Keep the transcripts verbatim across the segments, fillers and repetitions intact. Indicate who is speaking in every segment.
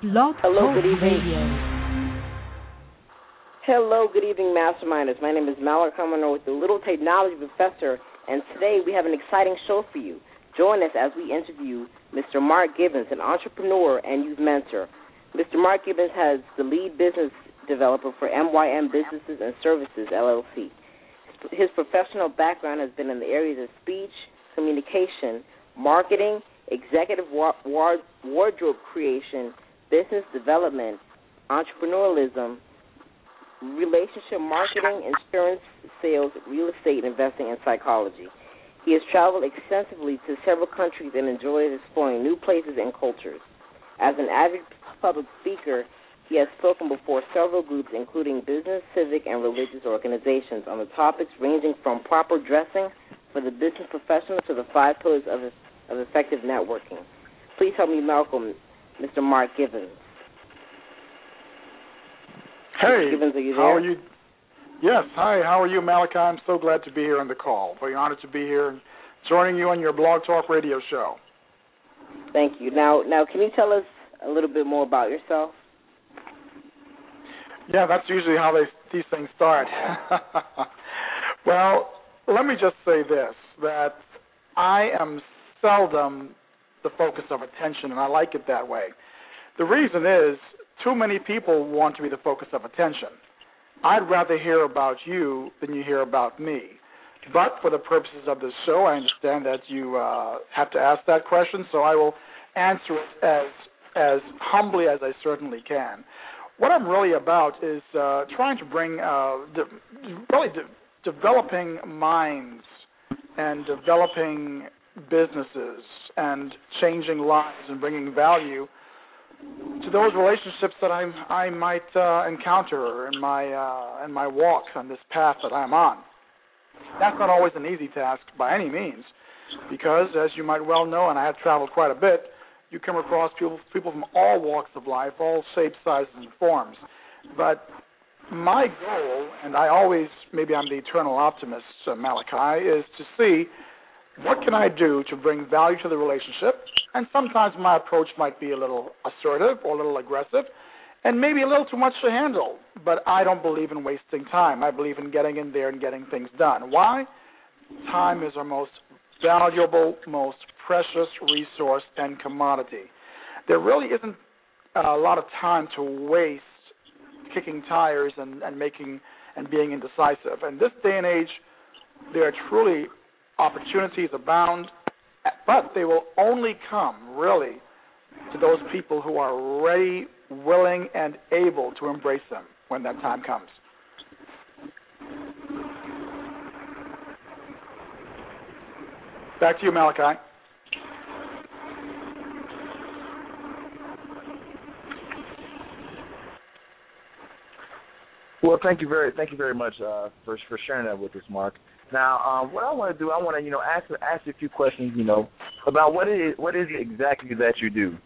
Speaker 1: Blog
Speaker 2: Hello,
Speaker 1: Talk
Speaker 2: good evening.
Speaker 1: Radio.
Speaker 2: Hello, good evening, Masterminders. My name is Malak Kamano with the Little Technology Professor, and today we have an exciting show for you. Join us as we interview Mister Mark Gibbons, an entrepreneur and youth mentor. Mister Mark Gibbons has the lead business developer for M Y M Businesses and Services, L L C. His professional background has been in the areas of speech, communication, marketing, executive wa- wa- wardrobe creation, business development, entrepreneurialism, relationship marketing, insurance, sales, real estate investing, and psychology. He has traveled extensively to several countries and enjoys exploring new places and cultures. As an avid public speaker, he has spoken before several groups, including business, civic, and religious organizations, on the topics ranging from proper dressing for the business professional to the five pillars of, of effective networking. Please help me welcome Mister Mark Gibbons.
Speaker 3: Hey,
Speaker 2: Gibbons, are you there?
Speaker 3: how are you? Yes, hi, how are you, Malachi? I'm so glad to be here on the call. Very honored to be here and joining you on your Blog Talk Radio show.
Speaker 2: Thank you. Now, now, can you tell us a little bit more about yourself?
Speaker 3: Yeah, that's usually how they, these things start. Well, let me just say this, that I am seldom the focus of attention, and I like it that way. The reason is too many people want to be the focus of attention. I'd rather hear about you than you hear about me. But for the purposes of this show, I understand that you uh, have to ask that question, so I will answer it as as humbly as I certainly can. What I'm really about is uh, trying to bring, uh, de- really de- developing minds and developing businesses and changing lives and bringing value to those relationships that I I might uh, encounter in my uh, in my walk on this path that I'm on. That's not always an easy task by any means, because as you might well know, and I have traveled quite a bit, you come across people people from all walks of life, all shapes, sizes, and forms. But my goal, and I always, maybe I'm the eternal optimist, uh, Malachi, is to see what can I do to bring value to the relationship. And sometimes my approach might be a little assertive or a little aggressive and maybe a little too much to handle. But I don't believe in wasting time. I believe in getting in there and getting things done. Why? Time is our most valuable, most precious resource and commodity. There really isn't a lot of time to waste kicking tires and, and making and being indecisive. In this day and age, there are truly opportunities abound, but they will only come, really, to those people who are ready, willing, and able to embrace them when that time comes. Back to you, Malachi.
Speaker 4: Well, thank you very, thank you very much uh, for for sharing that with us, Mark. Now, um, what I want to do, I want to, you know, ask ask you a few questions, you know, about what is what is it exactly that you do.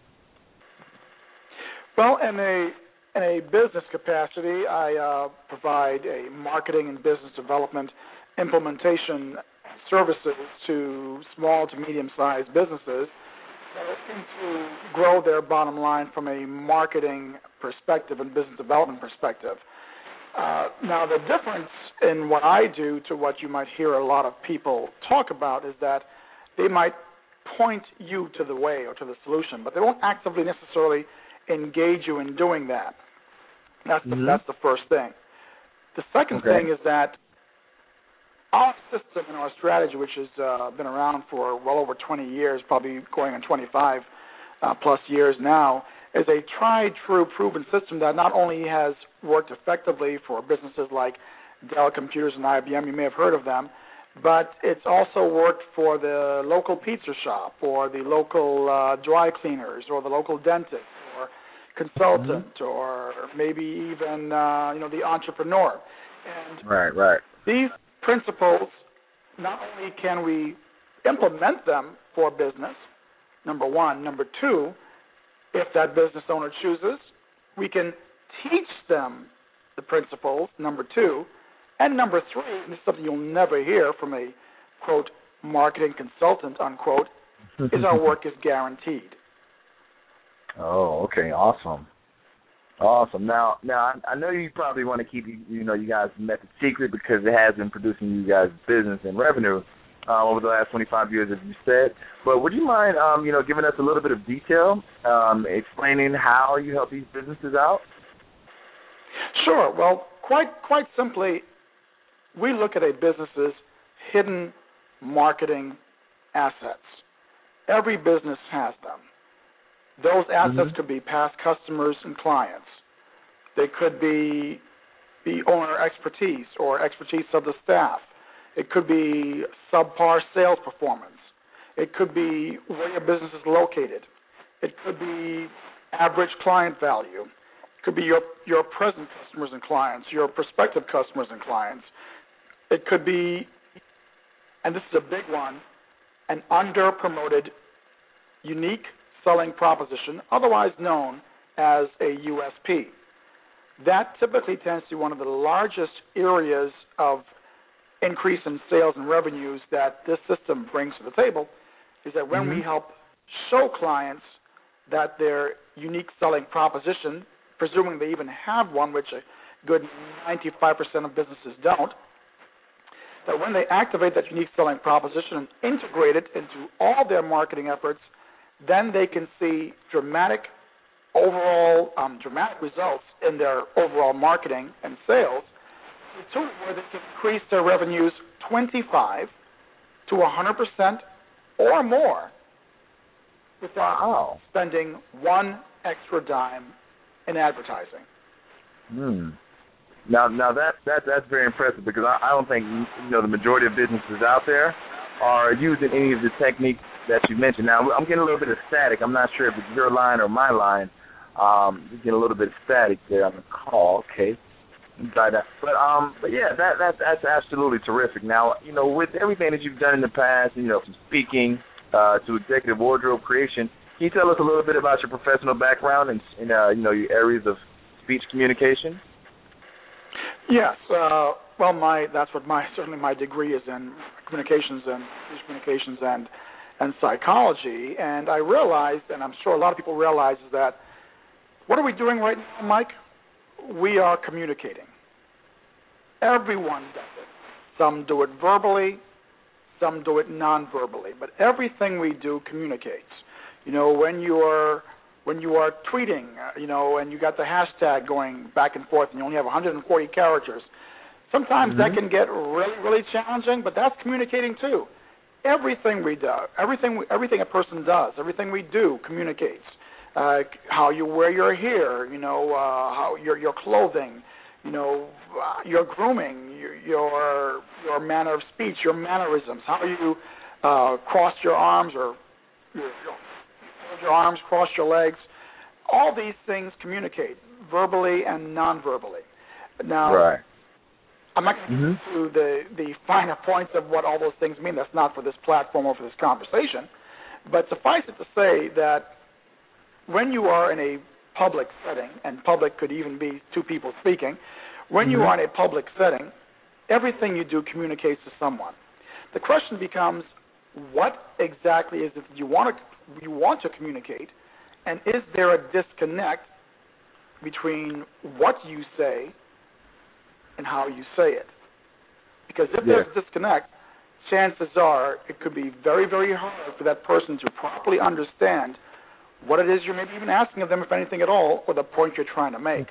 Speaker 3: Well, in a in a business capacity, I uh, provide a marketing and business development implementation services to small to medium-sized businesses that are looking to grow their bottom line from a marketing perspective and business development perspective. Uh, now, the difference in what I do to what you might hear a lot of people talk about is that they might point you to the way or to the solution, but they won't actively necessarily engage you in doing that. That's the, mm-hmm. that's the first thing. The second
Speaker 4: okay.
Speaker 3: thing is that our system and our strategy, which has uh, been around for well over twenty years, probably going on twenty-five uh, plus years now, is a tried, true, proven system that not only has worked effectively for businesses like Dell Computers and I B M, you may have heard of them, but it's also worked for the local pizza shop or the local uh, dry cleaners or the local dentist or consultant mm-hmm. or maybe even uh, you know the entrepreneur. And
Speaker 4: right, right.
Speaker 3: These principles, not only can we implement them for business, number one. Number two, if that business owner chooses, we can teach them the principles, number two. And number three, and this is something you'll never hear from a, quote, marketing consultant, unquote, is our work is guaranteed.
Speaker 4: Oh, okay, awesome. Awesome. Now, now I, I know you probably want to keep you, you know, you guys' method secret because it has been producing you guys' business and revenue uh, over the last twenty-five years, as you said. But would you mind, um, you know, giving us a little bit of detail, um, explaining how you help these businesses out?
Speaker 3: Sure. Well, quite quite simply, we look at a business's hidden marketing assets. Every business has them. Those assets mm-hmm. could be past customers and clients. They could be the owner expertise or expertise of the staff. It could be subpar sales performance. It could be where your business is located. It could be average client value. It could be your, your present customers and clients, your prospective customers and clients. It could be, and this is a big one, an under-promoted, unique selling proposition, otherwise known as a U S P. That typically tends to be one of the largest areas of increase in sales and revenues that this system brings to the table, is that when mm-hmm. we help show clients that their unique selling proposition, presuming they even have one, which a good ninety-five percent of businesses don't, that when they activate that unique selling proposition and integrate it into all their marketing efforts, then they can see dramatic overall, um, dramatic results in their overall marketing and sales, to where they can increase their revenues twenty-five to one hundred percent or more without wow. spending one extra dime in advertising.
Speaker 4: Hmm. Now, now that that that's very impressive because I, I don't think you know the majority of businesses out there are using any of the techniques that you mentioned. Now, I'm getting a little bit of static. I'm not sure if it's your line or my line. Um, you're getting a little bit of static there on the call. Okay. But um, but yeah, that that's that's absolutely terrific. Now, you know, with everything that you've done in the past, you know, from speaking uh, to executive wardrobe creation, can you tell us a little bit about your professional background and, and uh, you know, your areas of speech communication?
Speaker 3: Yes. Uh, well, my that's what my certainly my degree is in communications and speech communications and and psychology. And I realized, and I'm sure a lot of people realize, is that what are we doing right now, Mike? We are communicating. Everyone does it. Some do it verbally, some do it non-verbally, but everything we do communicates. You know, when you are when you are tweeting, uh, you know, and you got the hashtag going back and forth, and you only have one hundred forty characters, sometimes mm-hmm. that can get really, really challenging. But that's communicating too. Everything we do, everything we, everything a person does, everything we do communicates. Uh, how you wear your hair, you know, uh, how your your clothing, you know, uh, your grooming, your, your your manner of speech, your mannerisms, how you uh, cross your arms or your, your, your arms, cross your legs. All these things communicate verbally and non-verbally. Now,
Speaker 4: right.
Speaker 3: I'm not going to mm-hmm. get into the the finer points of what all those things mean. That's not for this platform or for this conversation. But suffice it to say that when you are in a public setting, and public could even be two people speaking, when mm-hmm. you are in a public setting, everything you do communicates to someone. The question becomes, what exactly is it that you want to you want to communicate, and is there a disconnect between what you say and how you say it? Because if yeah. there's a disconnect, chances are it could be very, very hard for that person to properly understand what it is you're maybe even asking of them, if anything at all, or the point you're trying to make.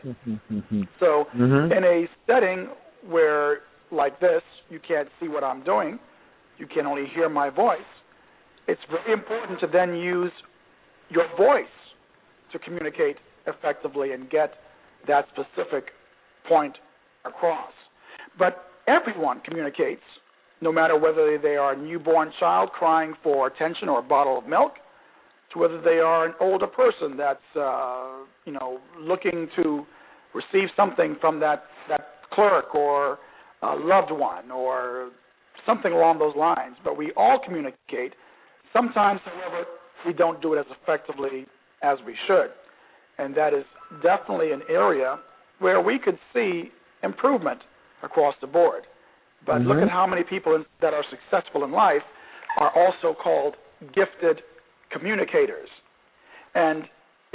Speaker 3: So mm-hmm. in a setting where, like this, you can't see what I'm doing, you can only hear my voice, it's very important to then use your voice to communicate effectively and get that specific point across. But everyone communicates, no matter whether they are a newborn child crying for attention or a bottle of milk, to whether they are an older person that's, uh, you know, looking to receive something from that, that clerk or a loved one or something along those lines. But we all communicate. Sometimes, however, we don't do it as effectively as we should. And that is definitely an area where we could see improvement across the board. But mm-hmm. look at how many people in, that are successful in life are also called gifted communicators. And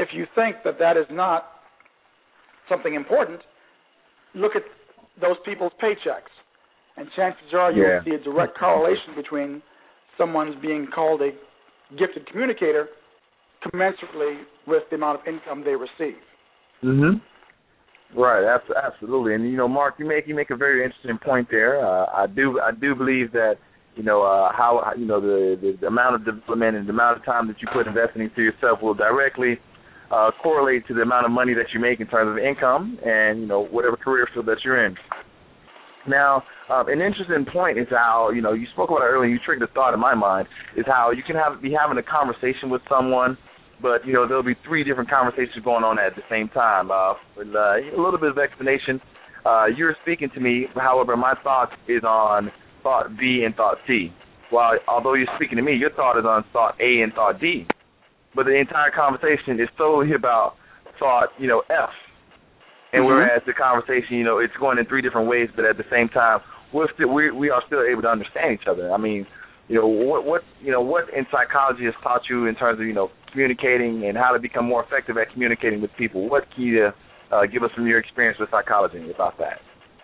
Speaker 3: if you think that that is not something important, look at those people's paychecks. And chances are you
Speaker 4: Yeah.
Speaker 3: will see a direct correlation between someone's being called a gifted communicator commensurately with the amount of income they receive.
Speaker 4: Mhm. Right. Abs- absolutely. And you know, Mark, you make you make a very interesting point there. Uh, I do I do believe that you know uh, how you know the, the the amount of development and the amount of time that you put investing into yourself will directly uh, correlate to the amount of money that you make in terms of income and you know whatever career field that you're in. Now, um, an interesting point is how, you know, you spoke about it earlier, you triggered a thought in my mind, is how you can have be having a conversation with someone, but, you know, there'll be three different conversations going on at the same time. Uh, with uh, a little bit of explanation, uh, you're speaking to me, however, my thought is on thought B and thought C. While, although you're speaking to me, your thought is on thought A and thought D. But the entire conversation is solely about thought, you know, F. And
Speaker 3: mm-hmm.
Speaker 4: whereas the conversation, you know, it's going in three different ways, but at the same time, we're still we we are still able to understand each other. I mean, you know, what what you know what in psychology has taught you in terms of you know communicating and how to become more effective at communicating with people. What can you uh, give us from your experience with psychology about that?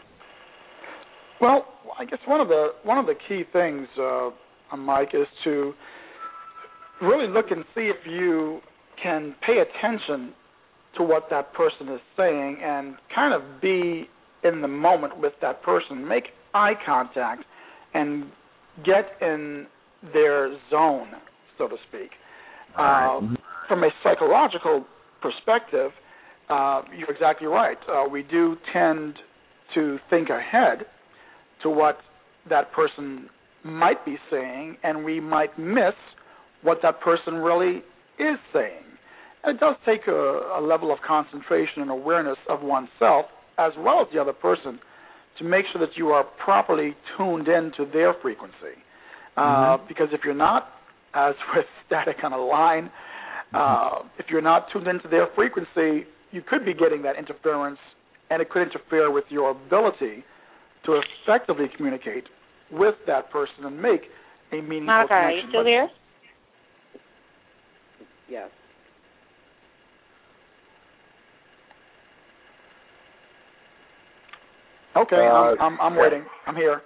Speaker 3: Well, I guess one of the one of the key things, uh, Mike, is to really look and see if you can pay attention to what that person is saying and kind of be in the moment with that person, make eye contact, and get in their zone, so to speak.
Speaker 4: Right.
Speaker 3: Uh, from a psychological perspective, uh, you're exactly right. Uh, we do tend to think ahead to what that person might be saying, and we might miss what that person really is saying. It does take a, a level of concentration and awareness of oneself as well as the other person to make sure that you are properly tuned in to their frequency. Uh,
Speaker 4: mm-hmm.
Speaker 3: Because if you're not, as with static on a line, uh, if you're not tuned into their frequency, you could be getting that interference, and it could interfere with your ability to effectively communicate with that person and make a meaningful
Speaker 1: Monica,
Speaker 3: connection.
Speaker 1: are you still there?
Speaker 2: Yes.
Speaker 3: Okay,
Speaker 4: uh,
Speaker 3: I'm, I'm, I'm
Speaker 4: yeah.
Speaker 3: waiting. I'm here.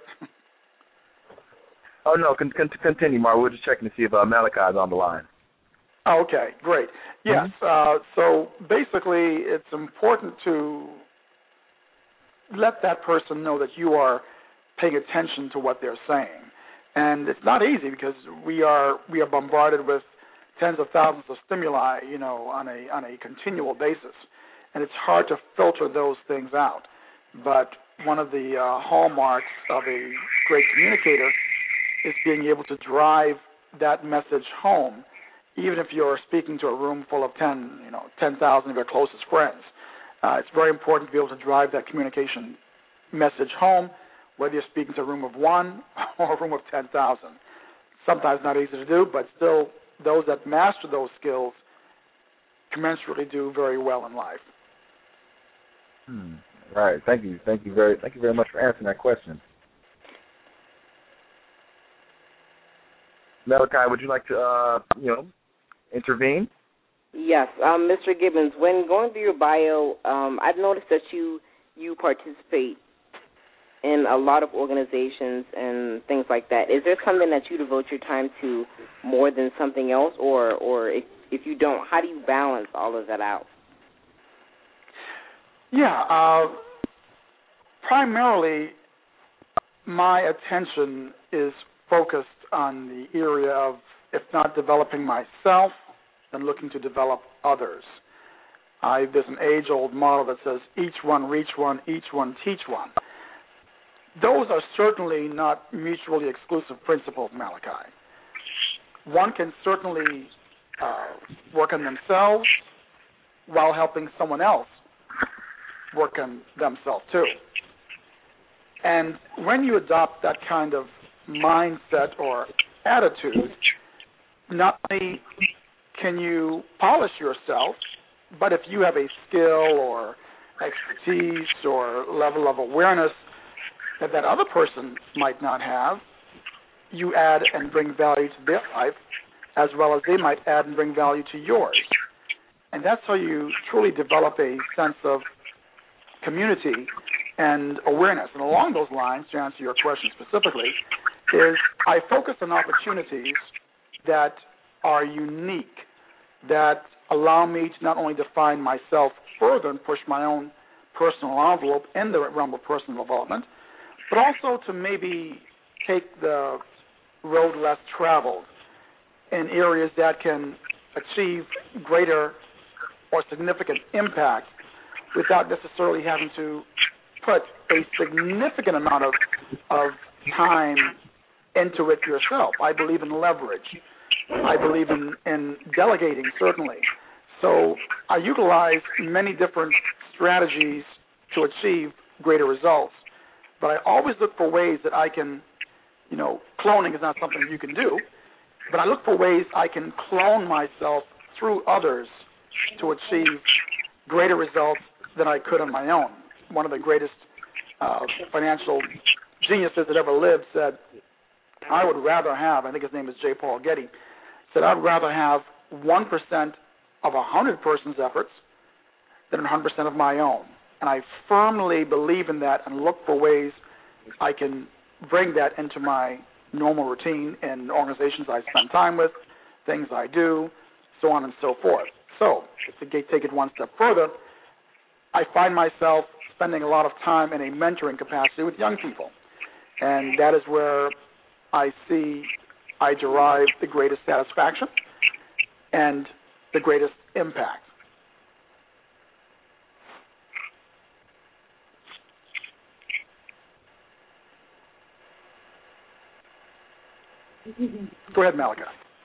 Speaker 4: Oh no, con- con- continue, Mark. We're just checking to see if uh, Malachi is on the line.
Speaker 3: Oh, okay, great. Yes,
Speaker 4: mm-hmm.
Speaker 3: uh, so basically it's important to let that person know that you are paying attention to what they're saying. And it's not easy because we are we are bombarded with tens of thousands of stimuli, you know, on a on a continual basis. And it's hard to filter those things out. But one of the uh, hallmarks of a great communicator is being able to drive that message home, even if you're speaking to a room full of ten, you know, ten thousand of your closest friends. Uh, it's very important to be able to drive that communication message home, whether you're speaking to a room of one or a room of ten thousand. Sometimes not easy to do, but still, those that master those skills commensurately do very well in life.
Speaker 4: Hmm. Right. Thank you. Thank you very. Thank you very much for answering that question. Malachi, would you like to, uh, you know, intervene?
Speaker 2: Yes, um, Mister Gibbons. When going through your bio, um, I've noticed that you you participate in a lot of organizations and things like that. Is there something that you devote your time to more than something else, or or if if you don't, how do you balance all of that out?
Speaker 3: Yeah, uh, primarily my attention is focused on the area of, if not developing myself, then looking to develop others. Uh, there's an age-old model that says, each one reach one, each one teach one. Those are certainly not mutually exclusive principles, Malachi. One can certainly uh, work on themselves while helping someone else work on themselves too. And when you adopt that kind of mindset or attitude, not only can you polish yourself, but if you have a skill or expertise or level of awareness that that other person might not have, you add and bring value to their life as well as they might add and bring value to yours. And that's how you truly develop a sense of community and awareness. And along those lines, to answer your question specifically, is I focus on opportunities that are unique, that allow me to not only define myself further and push my own personal envelope in the realm of personal development, but also to maybe take the road less traveled in areas that can achieve greater or significant impact without necessarily having to put a significant amount of, of time into it yourself. I believe in leverage. I believe in, in delegating, certainly. So I utilize many different strategies to achieve greater results, but I always look for ways that I can, you know, cloning is not something you can do, but I look for ways I can clone myself through others to achieve greater results than I could on my own. One of the greatest uh, financial geniuses that ever lived said, I would rather have, I think his name is J. Paul Getty, said I'd rather have one percent of one hundred persons' efforts than one hundred percent of my own. And I firmly believe in that and look for ways I can bring that into my normal routine in organizations I spend time with, things I do, so on and so forth. So, to take it one step further, I find myself spending a lot of time in a mentoring capacity with young people. And that is where I see I derive the greatest satisfaction and the greatest impact. Go ahead, Malika.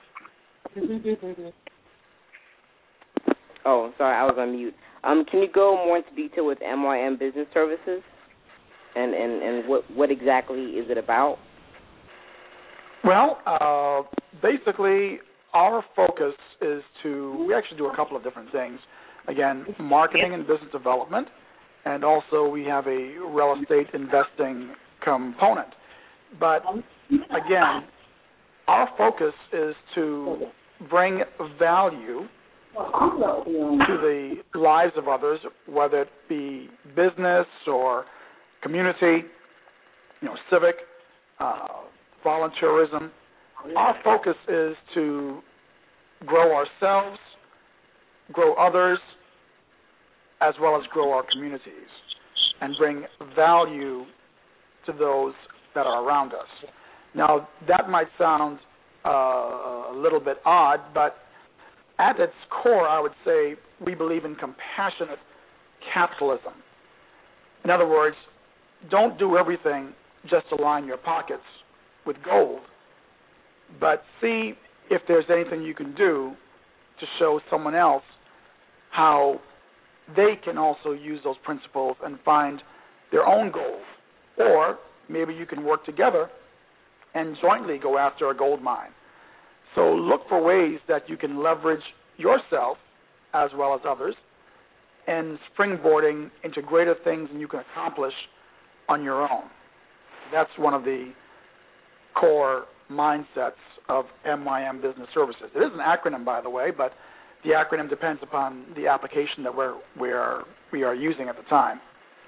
Speaker 2: Oh, sorry, I was on mute. Um, can you go more into detail with M Y M Business Services, and, and, and what what exactly is it about?
Speaker 3: Well, uh, basically, our focus is to, we actually do a couple of different things. Again, marketing and business development, and also we have a real estate investing component. But, again, our focus is to bring value to the lives of others, whether it be business or community, you know, civic, uh, volunteerism. Our focus is to grow ourselves, grow others, as well as grow our communities, and bring value to those that are around us. Now, that might sound uh, a little bit odd, but at its core, I would say we believe in compassionate capitalism. In other words, don't do everything just to line your pockets with gold, but see if there's anything you can do to show someone else how they can also use those principles and find their own goals. Or maybe you can work together and jointly go after a gold mine. So look for ways that you can leverage yourself as well as others and springboarding into greater things than you can accomplish on your own. That's one of the core mindsets of M Y M Business Services. It is an acronym, by the way, but the acronym depends upon the application that we're, we are we are using at the time.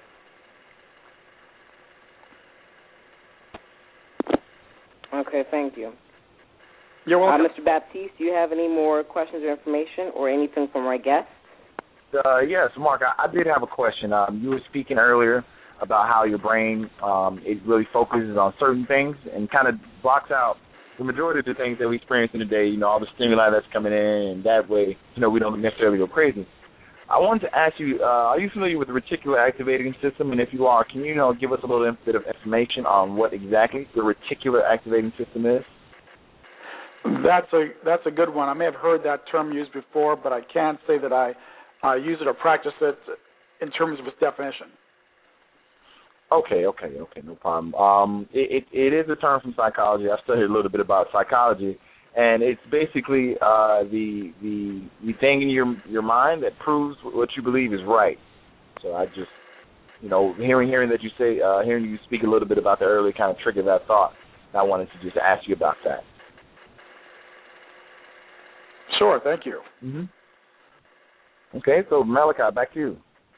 Speaker 2: Okay, thank you.
Speaker 3: You're welcome.
Speaker 2: Uh, Mister Baptiste, do you have any more questions or information or anything from our guests?
Speaker 4: Uh, yes, Mark, I, I did have a question. Um, you were speaking earlier about how your brain, um, it really focuses on certain things and kind of blocks out the majority of the things that we experience in the day, you know, all the stimuli that's coming in, and that way, you know, we don't necessarily go crazy. I wanted to ask you, uh, are you familiar with the reticular activating system? And if you are, can you, you know, give us a little bit of information on what exactly the reticular activating system is?
Speaker 3: That's a that's a good one. I may have heard that term used before, but I can't say that I uh, use it or practice it in terms of its definition.
Speaker 4: Okay, okay, okay, no problem. Um, it, it, it is a term from psychology. I've studied a little bit about psychology, and it's basically uh, the the the thing in your your mind that proves what you believe is right. So I just, you know, hearing hearing that you say, uh, hearing you speak a little bit about that earlier kind of triggered that thought, and I wanted to just ask you about that.
Speaker 3: Sure, thank you.
Speaker 4: Mm-hmm. Okay, so Malachi, back to you.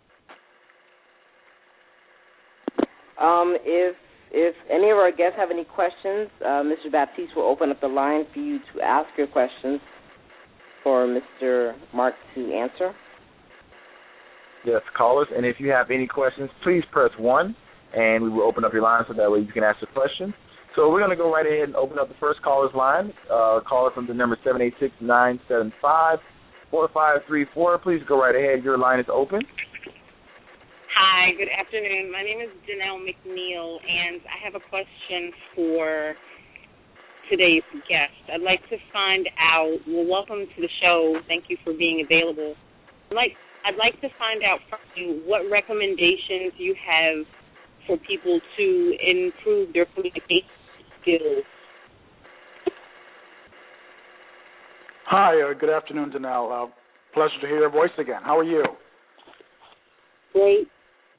Speaker 2: Um, if if any of our guests have any questions, uh, Mister Baptiste will open up the line for you to ask your questions for Mister Mark to answer.
Speaker 4: Yes, callers, and if you have any questions, please press one, and we will open up your line so that way you can ask your question. So we're going to go right ahead and open up the first caller's line. Uh, caller from the number seven eight six, nine seven five, four five three four. Please go right ahead. Your line is open.
Speaker 1: Hi, good afternoon. My name is Janelle McNeil, and I have a question for today's guest. I'd like to find out, well, welcome to the show. Thank you for being available. I'd like, I'd like to find out from you what recommendations you have for people to improve their communication skills.
Speaker 3: Hi, uh, good afternoon, Janelle. Uh, pleasure to hear your voice again. How are you?
Speaker 1: Great.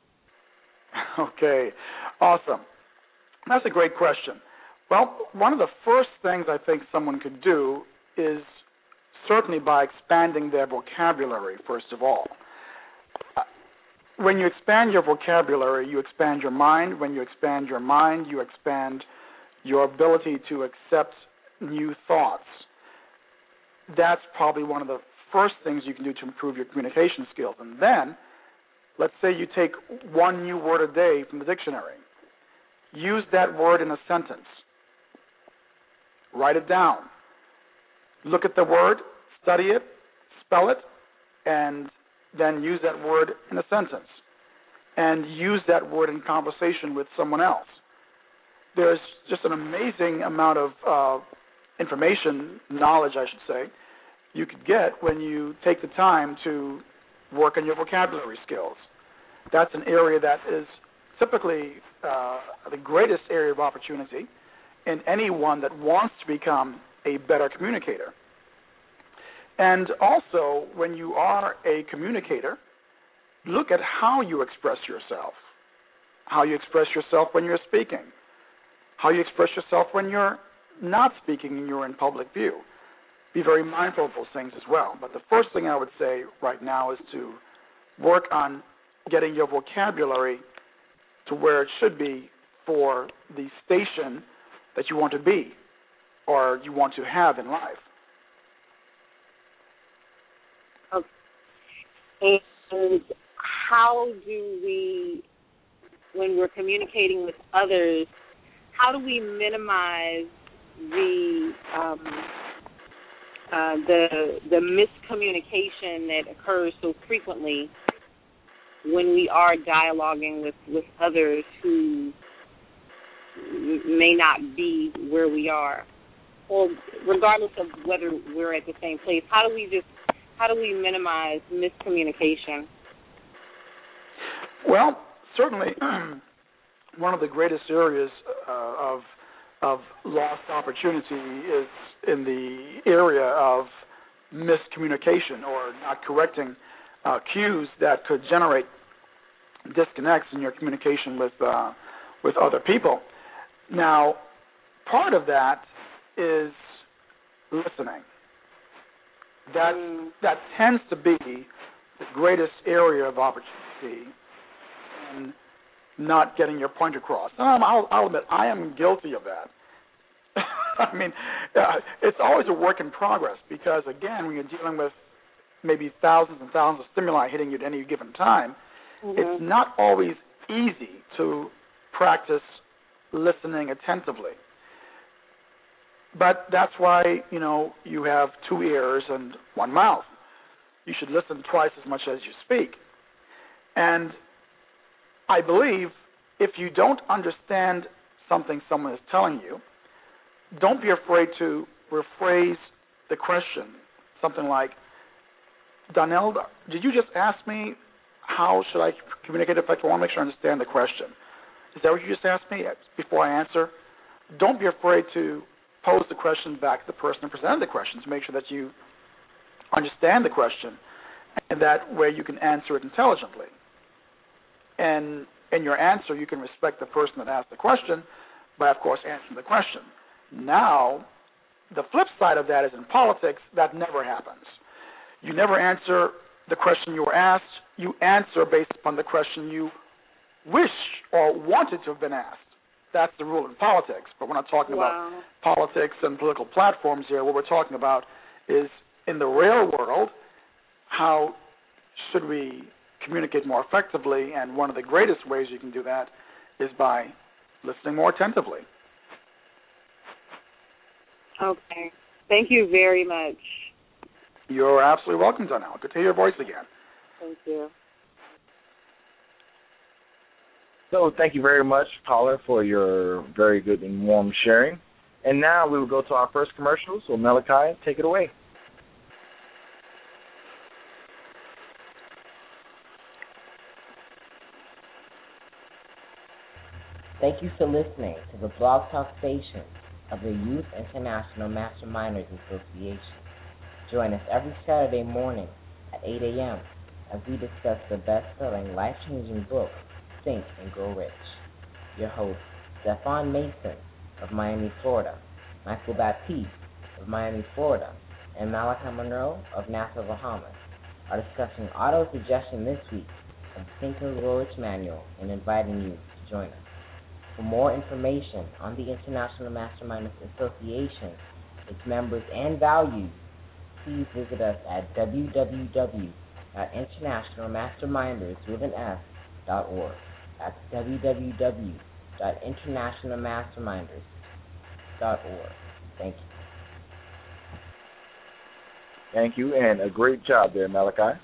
Speaker 3: Okay, awesome. That's a great question. Well, one of the first things I think someone could do is certainly by expanding their vocabulary, first of all. When you expand your vocabulary, you expand your mind. When you expand your mind, you expand your ability to accept new thoughts. That's probably one of the first things you can do to improve your communication skills. And then, let's say you take one new word a day from the dictionary. Use that word in a sentence. Write it down. Look at the word, study it, spell it, and then use that word in a sentence. And use that word in conversation with someone else. There's just an amazing amount of uh, information, knowledge, I should say, you could get when you take the time to work on your vocabulary skills. That's an area that is typically uh, the greatest area of opportunity in anyone that wants to become a better communicator. And also, when you are a communicator, look at how you express yourself, how you express yourself when you're speaking, how you express yourself when you're not speaking and you're in public view. Be very mindful of those things as well. But the first thing I would say right now is to work on getting your vocabulary to where it should be for the station that you want to be or you want to have in life.
Speaker 1: Okay. And how do we, when we're communicating with others, how do we minimize the um, uh, the the miscommunication that occurs so frequently when we are dialoguing with, with others who may not be where we are, or regardless of whether we're at the same place? How do we just how do we minimize miscommunication?
Speaker 3: Well, certainly, one of the greatest areas uh, of of lost opportunity is in the area of miscommunication or not correcting uh, cues that could generate disconnects in your communication with uh, with other people. Now, part of that is listening. That that tends to be the greatest area of opportunity in not getting your point across. And I'll, I'll admit, I am guilty of that. I mean, uh, it's always a work in progress because, again, when you're dealing with maybe thousands and thousands of stimuli hitting you at any given time, mm-hmm. it's not always easy to practice listening attentively. But that's why, you know, you have two ears and one mouth. You should listen twice as much as you speak. And I believe if you don't understand something someone is telling you, don't be afraid to rephrase the question. Something like, Donnell, did you just ask me how should I communicate if I want to make sure I understand the question? Is that what you just asked me before I answer? Don't be afraid to pose the question back to the person who presented the question to make sure that you understand the question, and that way you can answer it intelligently. And in your answer, you can respect the person that asked the question by, of course, answering the question. Now, the flip side of that is in politics, that never happens. You never answer the question you were asked, you answer based upon the question you wish or wanted to have been asked. That's the rule in politics. But we're not talking
Speaker 1: wow.
Speaker 3: about politics and political platforms here. What we're talking about is in the real world, how should we communicate more effectively? And one of the greatest ways you can do that is by listening more attentively.
Speaker 1: Okay. Thank you very much.
Speaker 3: You're absolutely welcome, Donnell. Good to hear your voice again.
Speaker 1: Thank you.
Speaker 4: So thank you very much, caller, for your very good and warm sharing. And now we will go to our first commercial. So, Malachi, take it away.
Speaker 2: Thank you for listening to the Blog Talk station of the Youth International Masterminders Association. Join us every Saturday morning at eight a.m. as we discuss the best-selling, life-changing book, Think and Grow Rich. Your hosts, Stephon Mason of Miami, Florida, Michael Baptiste of Miami, Florida, and Malachi Monroe of Nassau, Bahamas, are discussing auto-suggestion this week of Think and Grow Rich Manual and inviting you to join us. For more information on the International Masterminders Association, its members, and values, please visit us at w w w dot international masterminders with an S dot org. That's w w w dot international masterminders dot org. Thank you.
Speaker 4: Thank you, and a great job there, Malachi.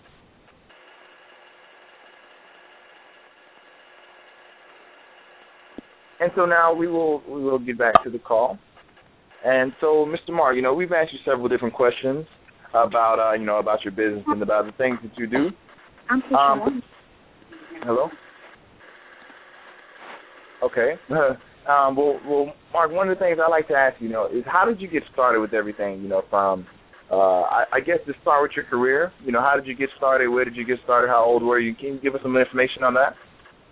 Speaker 4: And so now we will we will get back to the call. And so, Mister Mark, you know, we've asked you several different questions about uh, you know about your business and about the things that you do.
Speaker 1: I'm so
Speaker 4: um, Hello. Okay. um, well, well, Mark, one of the things I like to ask you, you know, is how did you get started with everything? You know, from uh, I, I guess to start with your career. You know, how did you get started? Where did you get started? How old were you? Can you give us some information on that?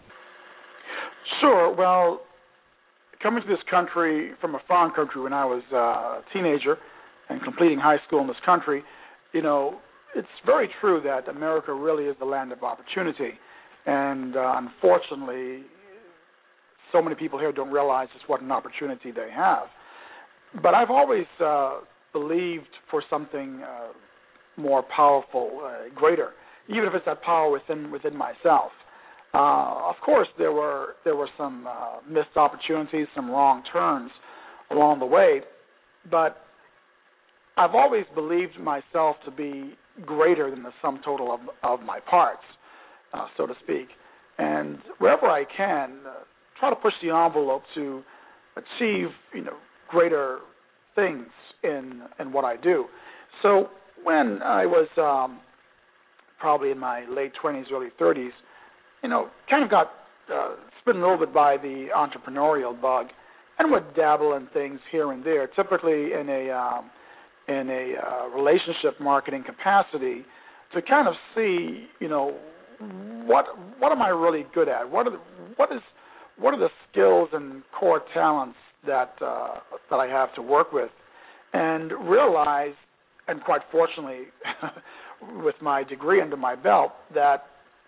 Speaker 3: Sure. Well, coming to this country from a foreign country when I was uh, a teenager and completing high school in this country, you know, it's very true that America really is the land of opportunity. And uh, unfortunately, so many people here don't realize just what an opportunity they have. But I've always uh, believed for something uh, more powerful, uh, greater, even if it's that power within within myself. Uh, of course, there were there were some uh, missed opportunities, some wrong turns along the way, but I've always believed myself to be greater than the sum total of, of my parts, uh, so to speak. And wherever I can, uh, try to push the envelope to achieve, you know, greater things in in what I do. So when I was um, probably in my late twenties, early thirties, you know, kind of got uh, spin a little bit by the entrepreneurial bug, and would dabble in things here and there, typically in a um, in a uh, relationship marketing capacity, to kind of see, you know, what what am I really good at? What are the, what is what are the skills and core talents that uh, that I have to work with, and realize, and quite fortunately, with my degree under my belt, that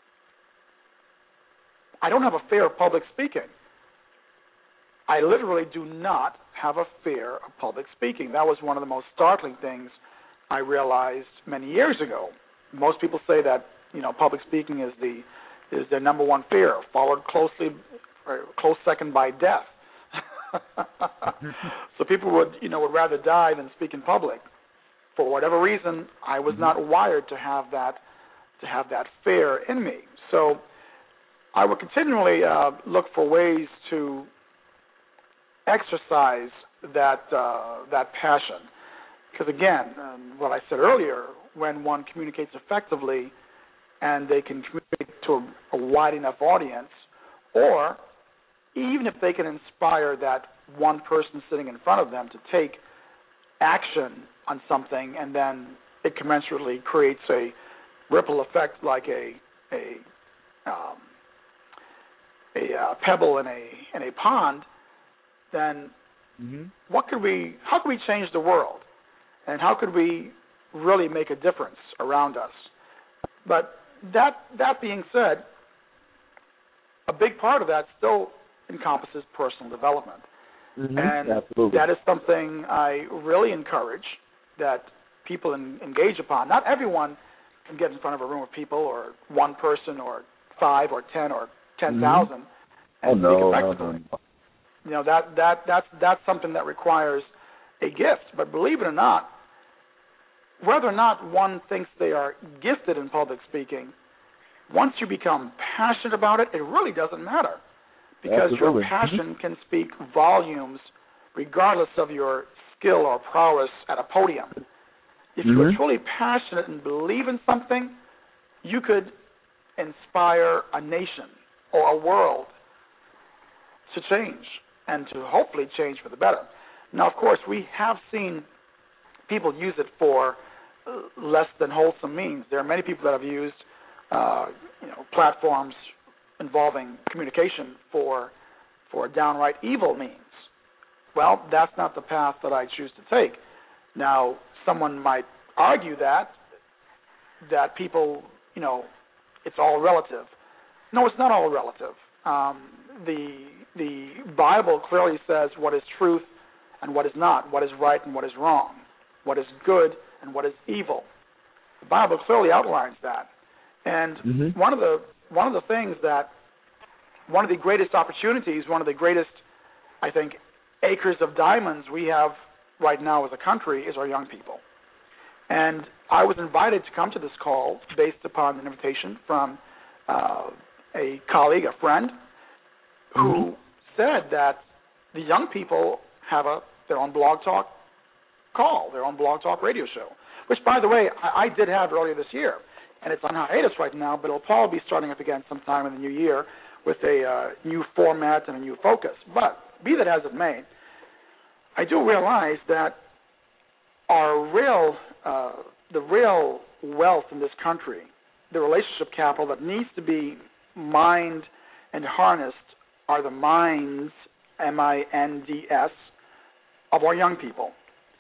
Speaker 3: I don't have a fear of public speaking. I literally do not have a fear of public speaking. That was one of the most startling things I realized many years ago. Most people say that, you know, public speaking is the is their number one fear, followed closely, or close second by death. So people would, you know, would rather die than speak in public. For whatever reason, I was not wired to have that to have that fear in me. So I would continually uh, look for ways to exercise that uh, that passion. Because again, um, what I said earlier, when one communicates effectively and they can communicate to a, a wide enough audience, or even if they can inspire that one person sitting in front of them to take action on something, and then it commensurately creates a ripple effect like a a um, a uh, pebble in a in a pond, then mm-hmm. what could we? How could we change the world, and how could we really make a difference around us? But that that being said, a big part of that still encompasses personal development.
Speaker 4: Mm-hmm.
Speaker 3: And
Speaker 4: Absolutely.
Speaker 3: that is something I really encourage that people in, engage upon. Not everyone can get in front of a room of people, or one person, or five, or ten, or ten thousand,
Speaker 4: mm-hmm.
Speaker 3: and
Speaker 4: oh, no,
Speaker 3: speak effectively.
Speaker 4: no, no.
Speaker 3: You know, that that that's that's something that requires a gift. But believe it or not, whether or not one thinks they are gifted in public speaking, once you become passionate about it, it really doesn't matter. Because
Speaker 4: Absolutely.
Speaker 3: your passion can speak volumes regardless of your skill or prowess at a podium. If
Speaker 4: mm-hmm.
Speaker 3: you are truly passionate and believe in something, you could inspire a nation or a world to change, and to hopefully change for the better. Now, of course, we have seen people use it for less than wholesome means. There are many people that have used uh, you know, platforms involving communication for for downright evil means. Well, that's not the path that I choose to take. Now, someone might argue that that people, you know, it's all relative. No, it's not all relative. Um, the the Bible clearly says what is truth and what is not, what is right and what is wrong, what is good and what is evil. The Bible clearly outlines that. And
Speaker 4: mm-hmm.
Speaker 3: one of the one of the things that one of the greatest opportunities, one of the greatest, I think, acres of diamonds we have right now as a country is our young people. And I was invited to come to this call based upon an invitation from uh, a colleague, a friend, who
Speaker 4: mm-hmm.
Speaker 3: said that the young people have a their own blog talk call, their own blog talk radio show, which, by the way, I, I did have earlier this year. And it's on hiatus right now, but it'll probably be starting up again sometime in the new year with a uh, new format and a new focus. But be that as it may, I do realize that our real, uh, the real wealth in this country, the relationship capital that needs to be mined and harnessed, are the minds, M I N D S, of our young people.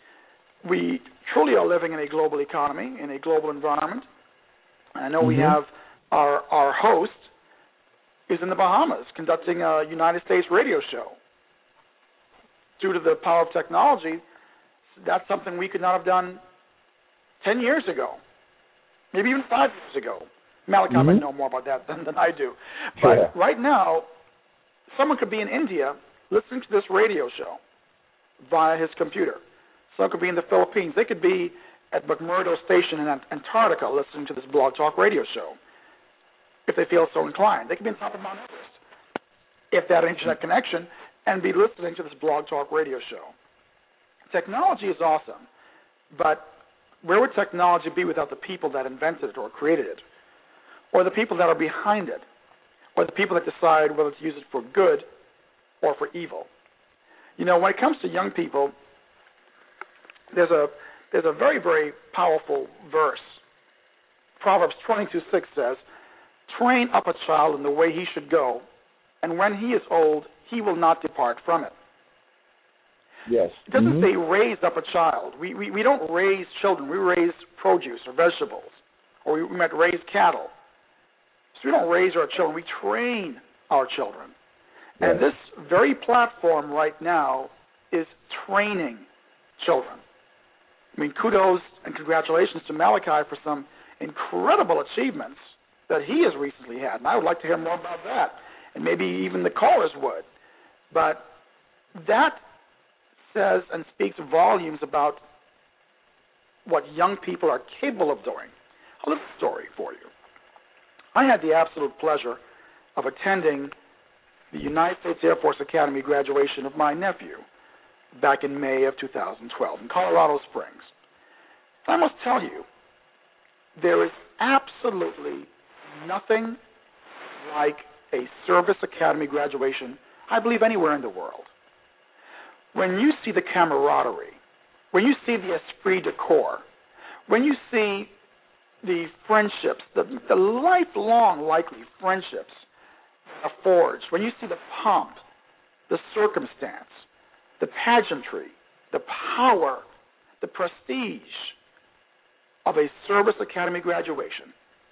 Speaker 3: We truly are living in a global economy, in a global environment. I know mm-hmm. we have our our host is in the Bahamas conducting a United States radio show. Due to the power of technology, that's something we could not have done ten years ago, maybe even five years ago. Malachi
Speaker 4: mm-hmm.
Speaker 3: might know more about that than, than I do. But
Speaker 4: yeah.
Speaker 3: right now, someone could be in India listening to this radio show via his computer. Someone could be in the Philippines. They could be at McMurdo Station in Antarctica listening to this blog talk radio show, if they feel so inclined. They could be on top of Mount Everest, if they had an internet connection, and be listening to this blog talk radio show. Technology is awesome, but where would technology be without the people that invented it or created it, or the people that are behind it, or the people that decide whether to use it for good or for evil? You know, when it comes to young people, there's a There's a very, very powerful verse. Proverbs twenty-two six says, "Train up a child in the way he should go, and when he is old, he will not depart from it."
Speaker 4: Yes.
Speaker 3: It doesn't
Speaker 4: mm-hmm.
Speaker 3: say raise up a child. We, we we don't raise children. We raise produce or vegetables, or we, we might raise cattle. So we don't raise our children. We train our children. Yes. And this very platform right now is training children. I mean, kudos and congratulations to Malachi for some incredible achievements that he has recently had, and I would like to hear more about that, and maybe even the callers would. But that says and speaks volumes about what young people are capable of doing. A little story for you. I had the absolute pleasure of attending the United States Air Force Academy graduation of my nephew back in May of two thousand twelve in Colorado Springs. I must tell you, there is absolutely nothing like a service academy graduation, I believe, anywhere in the world. When you see the camaraderie, when you see the esprit de corps, when you see the friendships, the, the lifelong likely friendships are forged, when you see the pomp, the circumstance, the pageantry, the power, the prestige of a service academy graduation,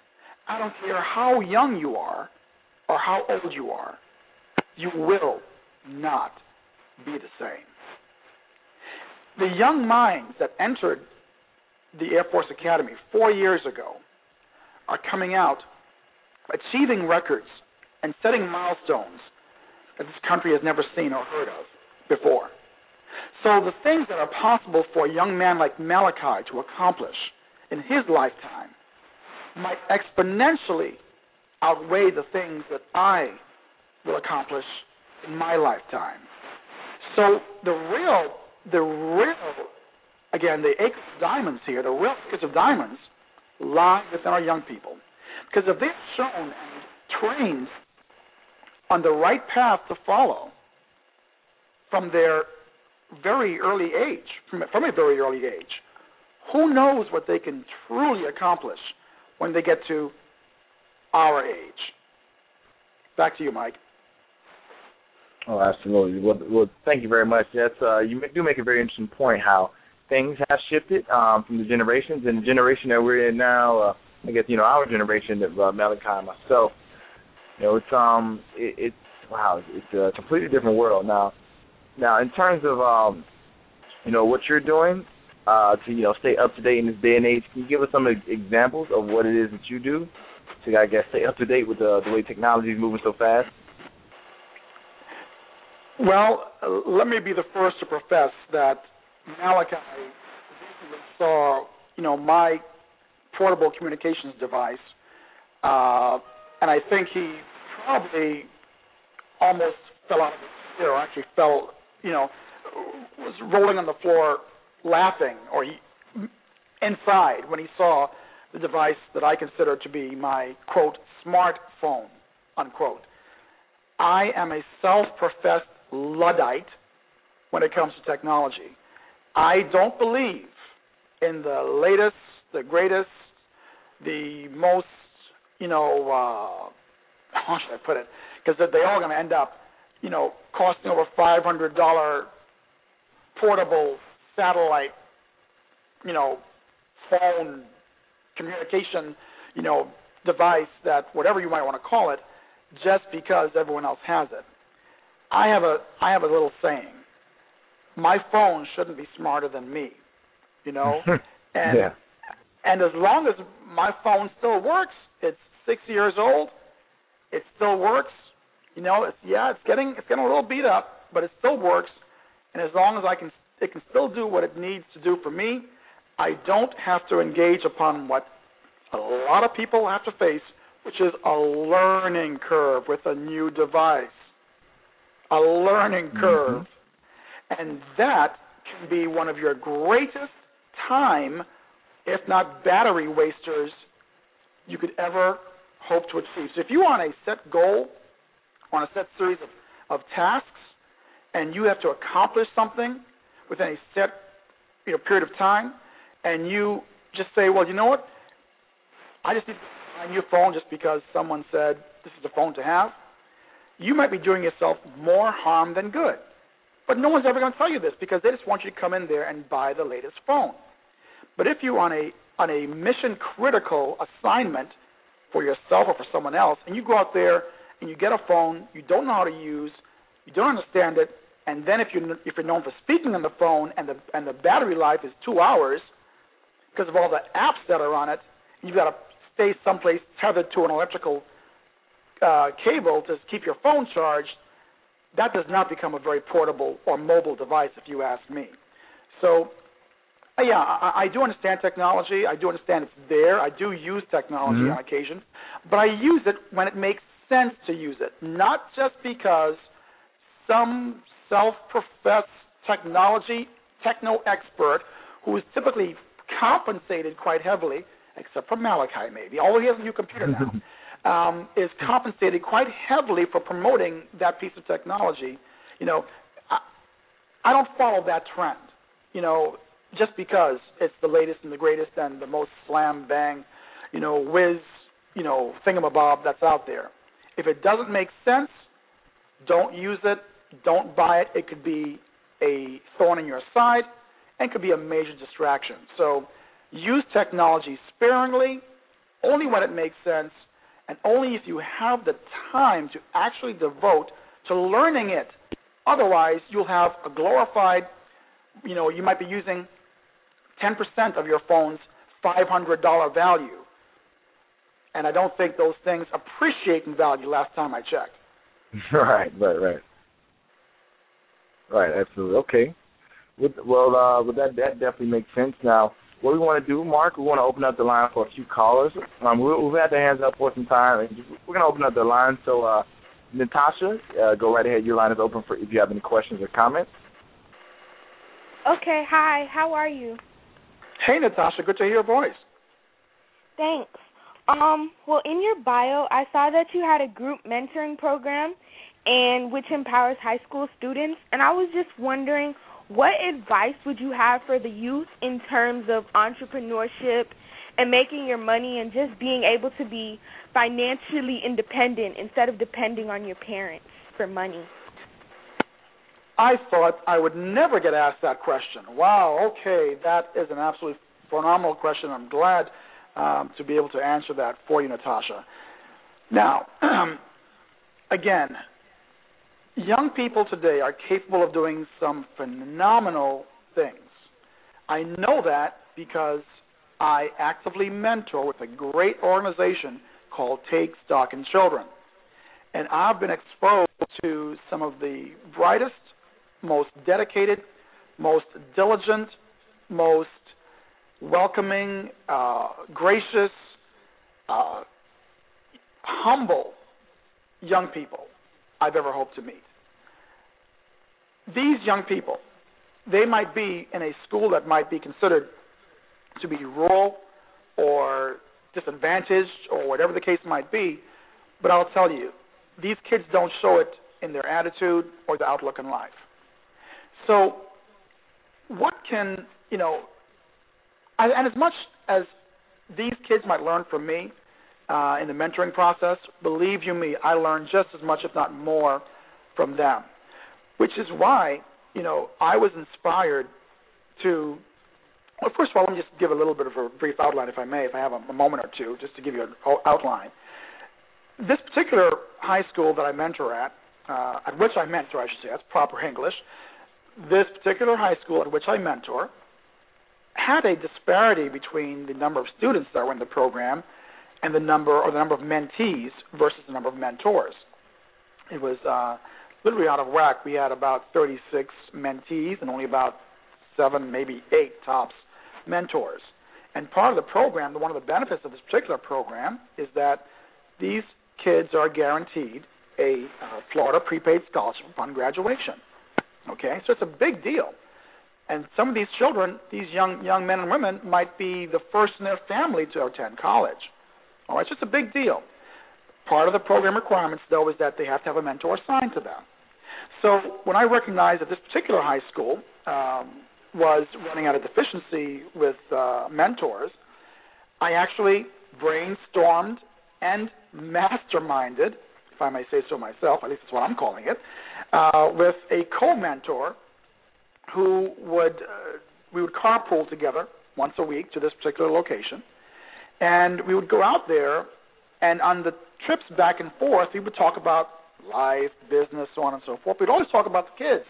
Speaker 3: I don't care how young you are or how old you are, you will not be the same. The young minds that entered the Air Force Academy four years ago are coming out, achieving records and setting milestones that this country has never seen or heard of before. So the things that are possible for a young man like Malachi to accomplish in his lifetime might exponentially outweigh the things that I will accomplish in my lifetime. So the real, the real, again, the acres of diamonds here, the real acres of diamonds lie within our young people. Because if they're shown and trained on the right path to follow from their very early age, from, from a very early age, who knows what they can truly accomplish when they get to our age. Back to you, Mike.
Speaker 4: Oh, absolutely. Well, well thank you very much. That's uh, you do make a very interesting point how things have shifted um, from the generations, and the generation that we're in now, uh, I guess, you know, our generation, uh, Malachi and myself, you know, it's, um, it, it's, wow, it's a completely different world. Now, now in terms of, um, you know, what you're doing uh, to, you know, stay up to date in this day and age, can you give us some examples of what it is that you do to, I guess, stay up to date with the, the way technology is moving so fast?
Speaker 3: Well, uh, let me be the first to profess that Malachi recently saw, you know, my portable communications device, uh, and I think he probably almost fell out of his chair, or actually fell, you know, was rolling on the floor laughing, or he inside when he saw the device that I consider to be my, quote, smartphone, unquote. I am a self-professed Luddite when it comes to technology. I don't believe in the latest, the greatest, the most, you know, uh, how should I put it? Because they're all going to end up, you know, costing over five hundred dollars portable satellite, you know, phone communication, you know, device that, whatever you might want to call it, just because everyone else has it. I have a I have a little saying. My phone shouldn't be smarter than me, you know? And
Speaker 4: yeah.
Speaker 3: and as long as my phone still works, it's six years old, it still works. You know, it's, yeah, it's getting it's getting a little beat up, but it still works. And as long as I can, it can still do what it needs to do for me. I don't have to engage upon what a lot of people have to face, which is a learning curve with a new device. A learning curve. Mm-hmm. And that can be one of your greatest time, if not battery wasters, you could ever hope to achieve. So if you want a set goal, on a set series of, of tasks, and you have to accomplish something within a set, you know, period of time, and you just say, well, you know what, I just need to buy a new phone just because someone said this is a phone to have, you might be doing yourself more harm than good. But no one's ever going to tell you this because they just want you to come in there and buy the latest phone. But if you're on a on a mission-critical assignment for yourself or for someone else, and you go out there and you get a phone you don't know how to use, you don't understand it, and then if you're, if you're known for speaking on the phone and the and the battery life is two hours because of all the apps that are on it, you've got to stay someplace tethered to an electrical uh, cable to keep your phone charged, that does not become a very portable or mobile device, if you ask me. So, uh, yeah, I, I do understand technology. I do understand it's there. I do use technology mm-hmm. on occasion, but I use it when it makes sense to use it, not just because some self-professed technology techno-expert who is typically compensated quite heavily, except for Malachi maybe, although he has a new computer now, um, is compensated quite heavily for promoting that piece of technology. You know, I, I don't follow that trend, you know, just because it's the latest and the greatest and the most slam-bang, you know, whiz, you know, thingamabob that's out there. If it doesn't make sense, don't use it, don't buy it. It could be a thorn in your side and could be a major distraction. So use technology sparingly, only when it makes sense, and only if you have the time to actually devote to learning it. Otherwise, you'll have a glorified, you know, you might be using ten percent of your phone's five hundred dollars value. And I don't think those things appreciate in value last time I checked.
Speaker 4: Right, right, right. Right, absolutely. Okay. Well, uh, well that, that definitely makes sense. Now, what we want to do, Mark, we want to open up the line for a few callers. Um, we've had the hands up for some time, and we're going to open up the line. So, uh, Natasha, uh, go right ahead. Your line is open for if you have any questions or comments.
Speaker 5: Okay, hi. How are you?
Speaker 3: Hey, Natasha. Good to hear your voice.
Speaker 5: Thanks. Um, well, in your bio, I saw that you had a group mentoring program, and which empowers high school students, and I was just wondering, what advice would you have for the youth in terms of entrepreneurship and making your money and just being able to be financially independent instead of depending on your parents for money?
Speaker 3: I thought I would never get asked that question. Wow, okay, that is an absolutely phenomenal question. I'm glad um, to be able to answer that for you, Natasha. Now, again, young people today are capable of doing some phenomenal things. I know that because I actively mentor with a great organization called Take Stock in Children. And I've been exposed to some of the brightest, most dedicated, most diligent, most welcoming, uh, gracious, uh, humble young people I've ever hoped to meet. These young people, they might be in a school that might be considered to be rural or disadvantaged or whatever the case might be, but I'll tell you, these kids don't show it in their attitude or their outlook in life. So what can, you know, and as much as these kids might learn from me uh, in the mentoring process, believe you me, I learn just as much, if not more, from them, which is why, you know, I was inspired to, well, first of all, let me just give a little bit of a brief outline, if I may, if I have a, a moment or two, just to give you an outline. This particular high school that I mentor at, uh, at which I mentor, I should say, that's proper English, this particular high school at which I mentor had a disparity between the number of students that were in the program and the number or the number of mentees versus the number of mentors. It was uh, literally out of whack. We had about thirty-six mentees and only about seven, maybe eight tops mentors. And part of the program, one of the benefits of this particular program is that these kids are guaranteed a uh, Florida prepaid scholarship upon graduation. Okay, so it's a big deal. And some of these children, these young young men and women, might be the first in their family to attend college. All right, so it's a big deal. Part of the program requirements, though, is that they have to have a mentor assigned to them. So when I recognized that this particular high school um, was running out of deficiency with uh, mentors, I actually brainstormed and masterminded, if I may say so myself, at least that's what I'm calling it, uh, with a co-mentor who would, uh, we would carpool together once a week to this particular location, and we would go out there, and on the trips back and forth, we would talk about life, business, so on and so forth. We'd always talk about the kids.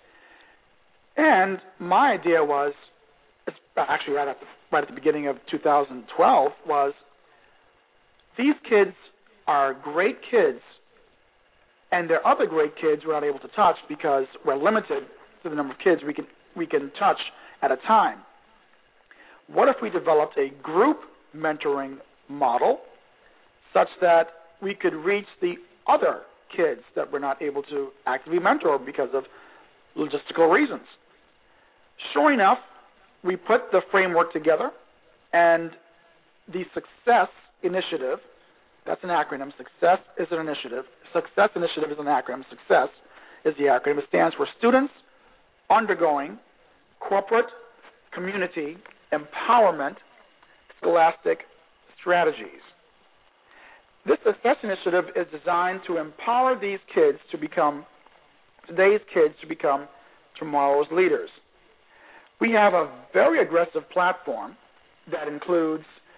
Speaker 3: And my idea was, actually right at the, right at the beginning of two thousand twelve, was these kids are great kids, and there are other great kids we're not able to touch because we're limited to the number of kids we can we can touch at a time. What if we developed a group mentoring model such that we could reach the other kids that we're not able to actively mentor because of logistical reasons? Sure enough, we put the framework together, and the Success Initiative, that's an acronym, Success is an initiative, Success Initiative is an acronym, Success is the acronym. It stands for Students Undergoing Corporate Community Empowerment Scholastic Strategies. This Success Initiative is designed to empower these kids to become, today's kids to become tomorrow's leaders. We have a very aggressive platform that includes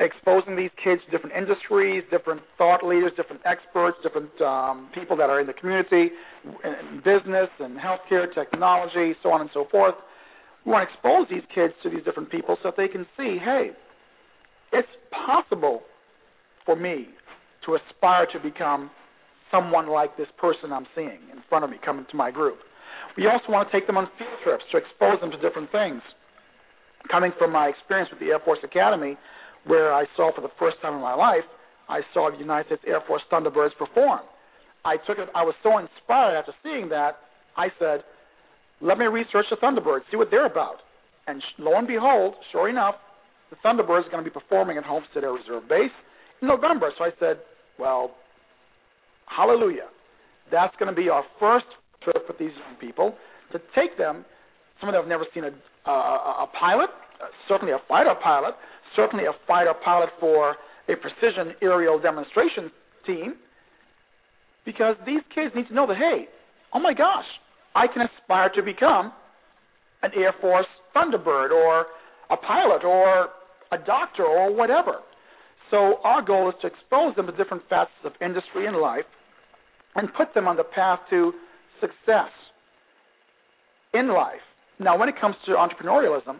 Speaker 3: exposing these kids to different industries, different thought leaders, different experts, different um, people that are in the community, in business and healthcare, technology, so on and so forth. We want to expose these kids to these different people so that they can see, hey, it's possible for me to aspire to become someone like this person I'm seeing in front of me coming to my group. We also want to take them on field trips to expose them to different things. Coming from my experience with the Air Force Academy, where I saw for the first time in my life, I saw the United States Air Force Thunderbirds perform. I took it. I was so inspired after seeing that, I said, let me research the Thunderbirds, see what they're about. And lo and behold, sure enough, the Thunderbirds are going to be performing at Homestead Air Reserve Base in November. So I said, well, hallelujah. That's going to be our first trip with these young people, to take them. Some of them have never seen a, a, a pilot, uh, certainly a fighter pilot, certainly a fighter pilot for a precision aerial demonstration team, because these kids need to know that, hey, oh my gosh, I can aspire to become an Air Force Thunderbird or a pilot or a doctor or whatever. So our goal is to expose them to different facets of industry and life and put them on the path to success in life. Now, when it comes to entrepreneurialism,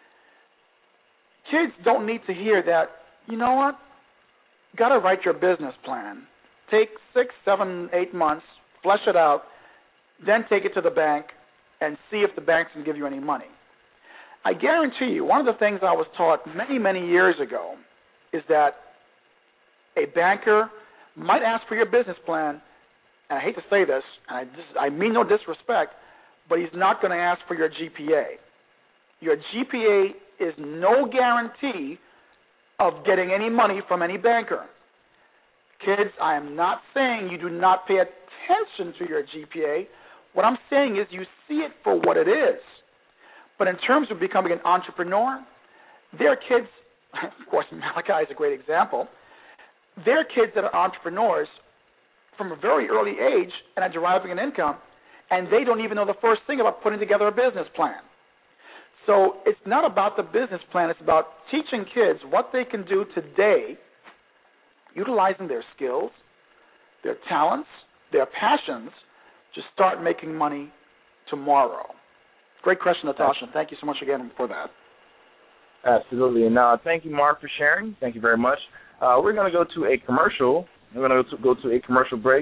Speaker 3: kids don't need to hear that, you know what, got to write your business plan. Take six, seven, eight months, flesh it out, then take it to the bank and see if the bank can give you any money. I guarantee you, one of the things I was taught many, many years ago is that a banker might ask for your business plan, and I hate to say this, and I, just, I mean no disrespect, but he's not going to ask for your G P A. Your G P A is no guarantee of getting any money from any banker. Kids, I am not saying you do not pay attention to your G P A. What I'm saying is you see it for what it is. But in terms of becoming an entrepreneur, there are kids, of course, Malachi is a great example. There are kids that are entrepreneurs from a very early age and are deriving an income, and they don't even know the first thing about putting together a business plan. So it's not about the business plan. It's about teaching kids what they can do today, utilizing their skills, their talents, their passions, to start making money tomorrow. Great question, Natasha. Thank you so much again for that.
Speaker 4: Absolutely. And uh, thank you, Mark, for sharing. Thank you very much. Uh, we're going to go to a commercial. We're going to go to a commercial break.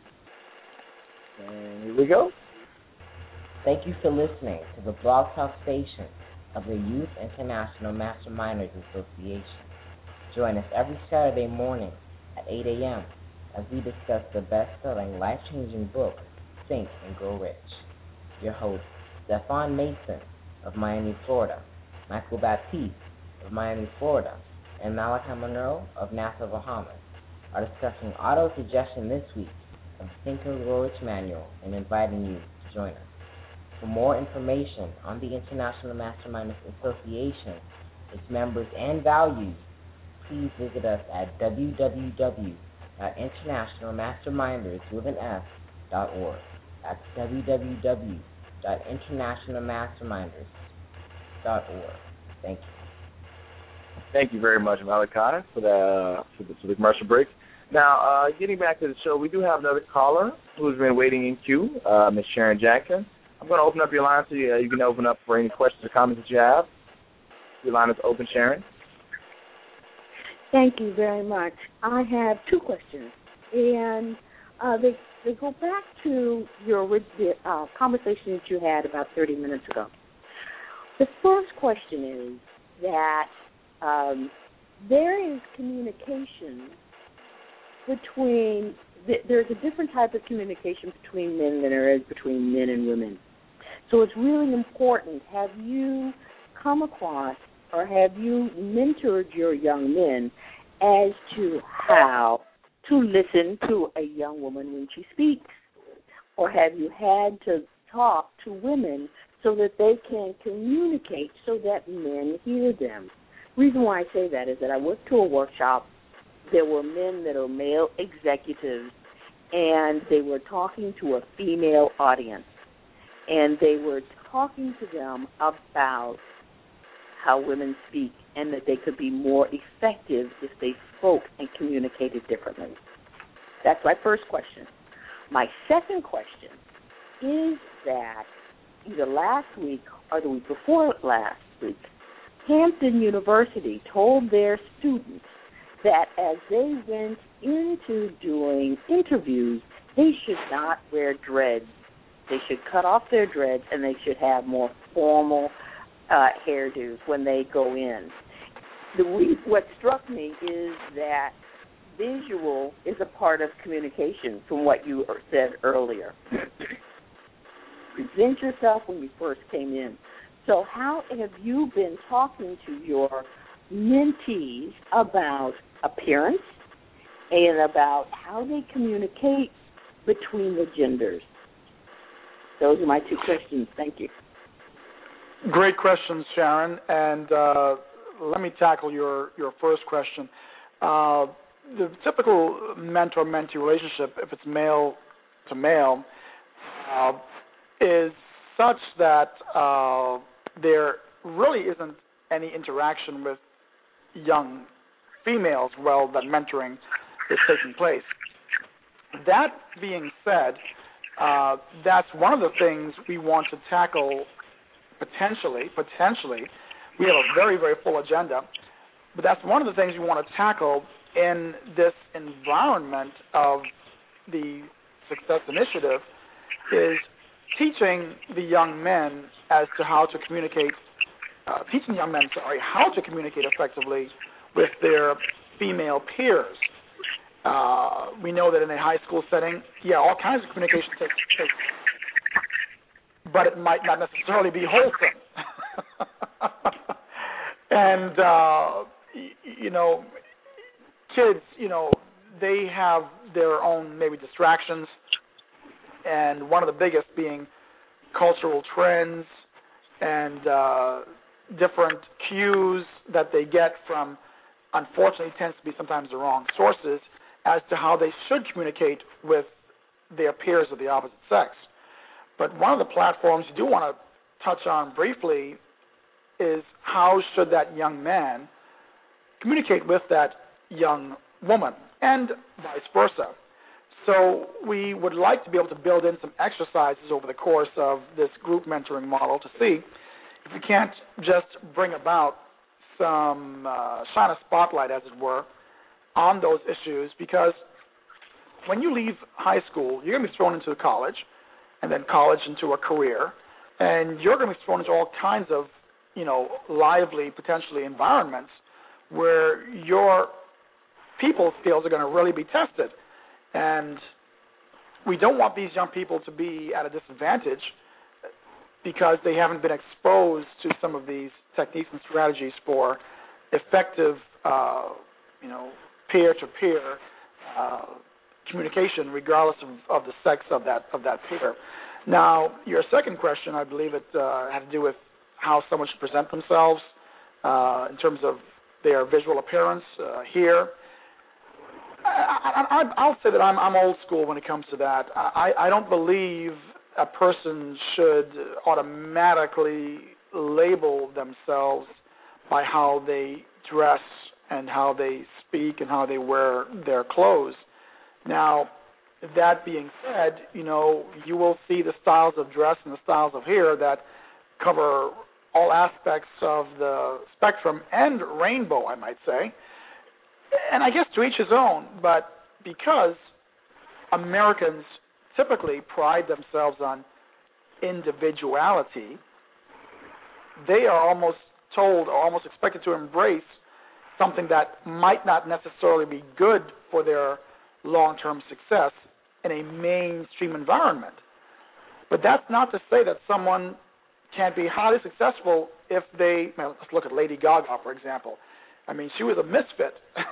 Speaker 4: And here we go.
Speaker 2: Thank you for listening to the Blog Talk station of the Youth International Masterminders Association. Join us every Saturday morning at eight a.m. as we discuss the best-selling, life-changing book, Think and Grow Rich. Your host, Stefan Mason of Miami, Florida, Michael Baptiste of Miami, Florida, and Malachi Monroe of Nassau, Bahamas, are discussing auto-suggestion this week of Think and Grow Rich Manual and inviting you to join us. For more information on the International Masterminders Association, its members and values, please visit us at w w w dot international masterminders with an S dot org. That's w w w dot international masterminders dot org. Thank you.
Speaker 4: Thank you very much, Malachi, for the for the, for the commercial break. Now, uh, getting back to the show, we do have another caller who's been waiting in queue, uh, Miss Sharon Jackson. I'm going to open up your line so you, uh, you can open up for any questions or comments that you have. Your line is open, Sharon.
Speaker 6: Thank you very much. I have two questions, and uh, they they go back to your uh, conversation that you had about thirty minutes ago. The first question is that um, there is communication between, there's a different type of communication between men than there is between men and women. So it's really important. Have you come across or have you mentored your young men as to how to listen to a young woman when she speaks? Or have you had to talk to women so that they can communicate so that men hear them? The reason why I say that is that I went to a workshop. There were men that are male executives, and they were talking to a female audience. And they were talking to them about how women speak and that they could be more effective if they spoke and communicated differently? That's my first question. My second question is that either last week or the week before last week, Hampton University told their students that as they went into doing interviews, they should not wear dreads. They should cut off their dreads, and they should have more formal uh, hairdos when they go in. The re- what struck me is that visual is a part of communication from what you said earlier. Present yourself when you first came in. So how have you been talking to your mentees about appearance and about how they communicate between the genders? Those are my two questions. Thank you.
Speaker 3: Great questions, Sharon. And uh, let me tackle your, your first question. Uh, the typical mentor-mentee relationship, if it's male to male, uh, is such that uh, there really isn't any interaction with young females while that mentoring is taking place. That being said, uh, that's one of the things we want to tackle potentially. Potentially, we have a very, very full agenda, but that's one of the things we want to tackle in this environment of the Success Initiative is teaching the young men as to how to communicate, uh, teaching young men, sorry, how to communicate effectively with their female peers. Uh, we know that in a high school setting, yeah, all kinds of communication takes place, but it might not necessarily be wholesome. and, uh, y- you know, kids, you know, they have their own maybe distractions, and one of the biggest being cultural trends and uh, different cues that they get from, unfortunately, tends to be sometimes the wrong sources as to how they should communicate with their peers of the opposite sex. But one of the platforms you do want to touch on briefly is how should that young man communicate with that young woman, and vice versa. So we would like to be able to build in some exercises over the course of this group mentoring model to see if we can't just bring about some, uh, shine a spotlight, as it were, on those issues, because when you leave high school, you're going to be thrown into college, and then college into a career, and you're going to be thrown into all kinds of, you know, lively, potentially, environments where your people skills are going to really be tested. And we don't want these young people to be at a disadvantage because they haven't been exposed to some of these techniques and strategies for effective, uh, you know, peer-to-peer uh, communication, regardless of, of the sex of that of that peer. Now, your second question, I believe it uh, had to do with how someone should present themselves uh, in terms of their visual appearance uh, here. I, I, I'll say that I'm, I'm old school when it comes to that. I, I don't believe a person should automatically label themselves by how they dress and how they speak and how they wear their clothes. Now, that being said, you know, you will see the styles of dress and the styles of hair that cover all aspects of the spectrum and rainbow, I might say. And I guess to each his own, but because Americans typically pride themselves on individuality, they are almost told or almost expected to embrace something that might not necessarily be good for their long-term success in a mainstream environment. But that's not to say that someone can't be highly successful if they, well, let's look at Lady Gaga, for example. I mean, she was a misfit,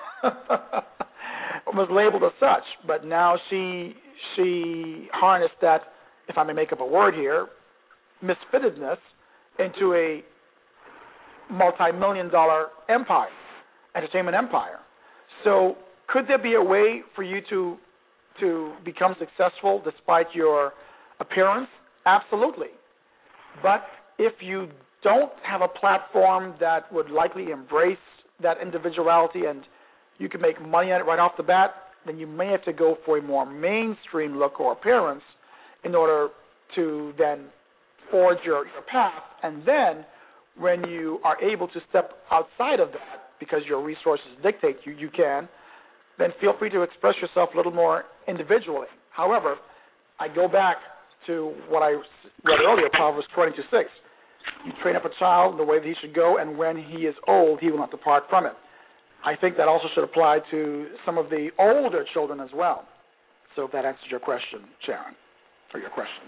Speaker 3: was labeled as such, but now she she harnessed that, if I may make up a word here, misfittedness into a multi-million dollar empire, entertainment empire. So could there be a way for you to to become successful despite your appearance? Absolutely. But if you don't have a platform that would likely embrace that individuality and you can make money on it right off the bat, then you may have to go for a more mainstream look or appearance in order to then forge your, your path. And then when you are able to step outside of that because your resources dictate you, you can, then feel free to express yourself a little more individually. However, I go back to what I read earlier, Proverbs twenty-two six. You train up a child the way that he should go, and when he is old, he will not depart from it. I think that also should apply to some of the older children as well. So if that answers your question, Sharon, or your questions.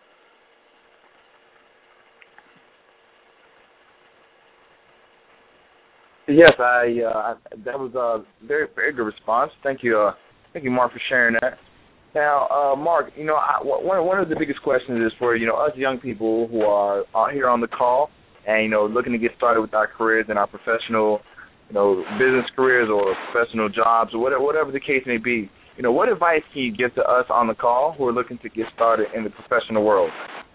Speaker 4: Yes, I. Uh, that was a very, very good response. Thank you, uh, thank you, Mark, for sharing that. Now, uh, Mark, you know, I, one one of the biggest questions is for you know us young people who are out here on the call and you know looking to get started with our careers and our professional, you know, business careers or professional jobs or whatever, whatever the case may be. You know, what advice can you give to us on the call who are looking to get started in the professional world?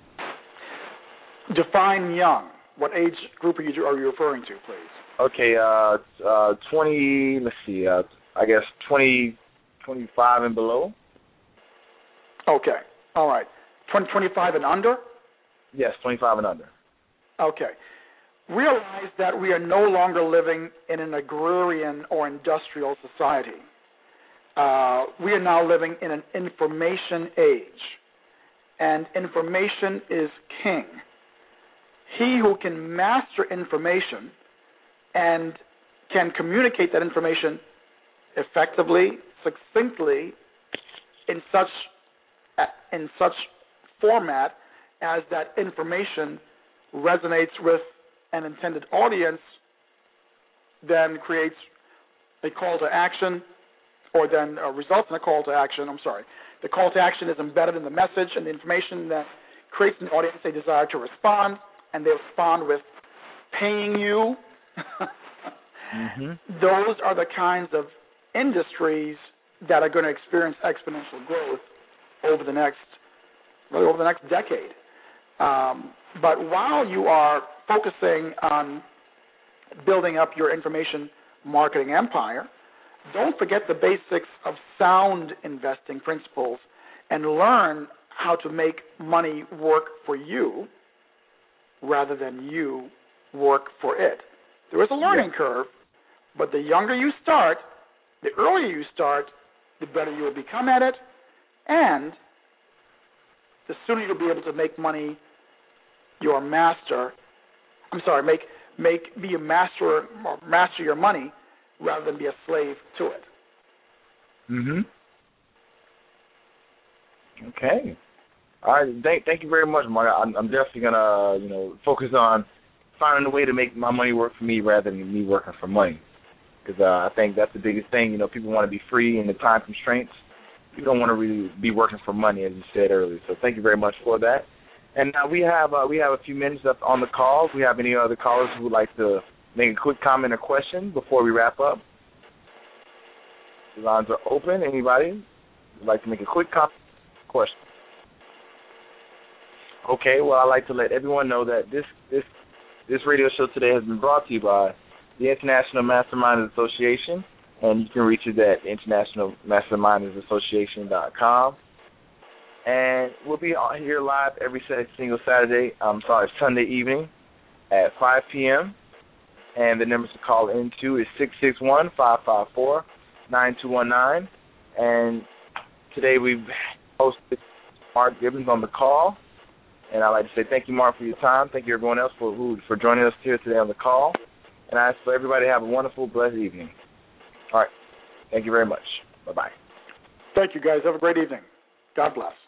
Speaker 3: Define young. What age group are you are you referring to, please?
Speaker 4: Okay, uh, uh, twenty. Let's see. Uh, I guess twenty, twenty-five and below.
Speaker 3: Okay. All right. twenty, twenty-five and under?
Speaker 4: Yes, twenty-five and under.
Speaker 3: Okay. Realize that we are no longer living in an agrarian or industrial society. Uh, we are now living in an information age, and information is king. He who can master information and can communicate that information effectively, succinctly, in such in such format as that information resonates with an intended audience, then creates a call to action, or then uh, results in a call to action. I'm sorry. The call to action is embedded in the message and the information that creates an audience a desire to respond, and they respond with paying you.
Speaker 4: mm-hmm.
Speaker 3: Those are the kinds of industries that are going to experience exponential growth over the next, really over the next decade. Um, but while you are focusing on building up your information marketing empire, don't forget the basics of sound investing principles and learn how to make money work for you rather than you work for it. There is a learning
Speaker 4: yes.
Speaker 3: curve, but the younger you start, the earlier you start, the better you will become at it, and the sooner you'll be able to make money your master. I'm sorry, make make be a master or master your money rather than be a slave to it.
Speaker 4: Mhm. Okay. All right. Thank thank you very much, Mark. I'm, I'm definitely gonna you know focus on finding a way to make my money work for me rather than me working for money, because uh, I think that's the biggest thing. You know, people want to be free in the time constraints. You don't want to really be working for money, as you said earlier. So thank you very much for that. And now we have uh, we have a few minutes left on the call. Do we have any other callers who would like to make a quick comment or question before we wrap up? The lines are open. Anybody would like to make a quick comment or question? Okay. Well, I'd like to let everyone know that this this this radio show today has been brought to you by the International Masterminders Association. And you can reach us at international masterminders association dot com. And we'll be on here live every single Saturday, I'm sorry, Sunday evening at five p.m. And the numbers to call into is six six one, five five four, nine two one nine. And today we've hosted Mark Gibbons on the call. And I'd like to say thank you, Mark, for your time. Thank you, everyone else, for, who, for joining us here today on the call. And I ask for everybody to have a wonderful, blessed evening. All right. Thank you very much. Bye-bye.
Speaker 3: Thank you, guys. Have a great evening. God bless.